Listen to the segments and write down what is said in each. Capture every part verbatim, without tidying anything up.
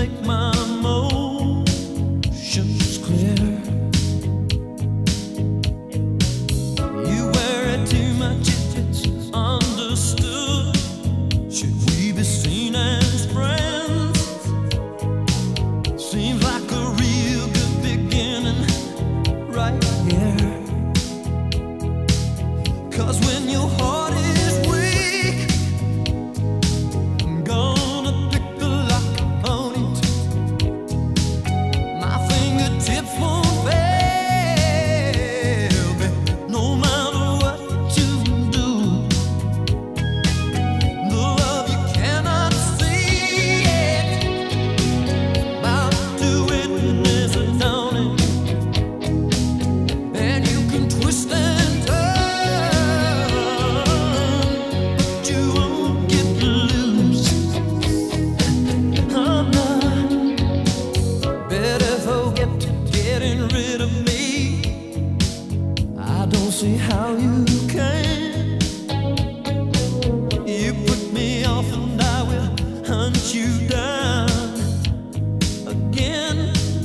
make my emotions clear. You worry too much if it's understood. Should we be seen as friends? Seems like a real good beginning right here. 'Cause when your heart is weak, I'm gonna pick the lock on it. My fingertips won't fail me, no matter what you do. The love you cannot see it, about to witness a dawning. And you can twist and turn, but you won't get loose. I'm not better forget getting rid of me. I don't see how you can. You put me off and I will hunt you down again.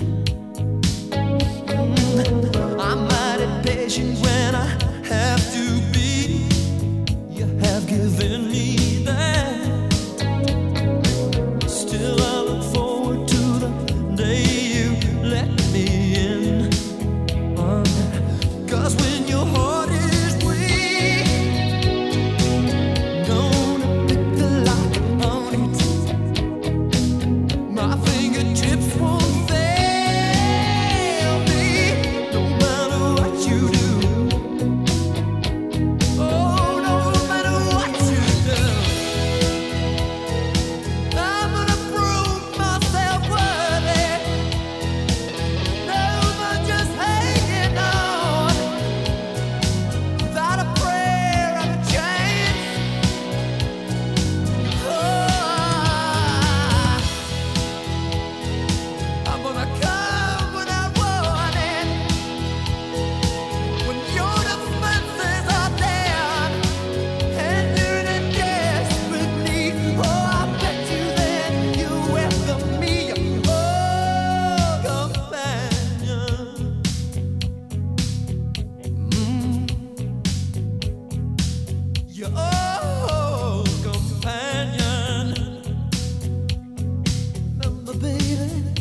I'm mighty patient when I have to be. You have given me that. Still I look forward to the day you let me in. Um, 'Cause when your heart is weak, gonna pick the lock on it. My fingertips won't fail me, no matter what you do. Oh, no matter what you do. I'm gonna prove myself worthy. No more just hanging on, without a prayer or a chance. Oh, I'm gonna come without warning, when your defenses are down and you're in desperate need. Oh, I bet you then you welcome me, oh, companion. Mm. Your old companion. Remember, baby,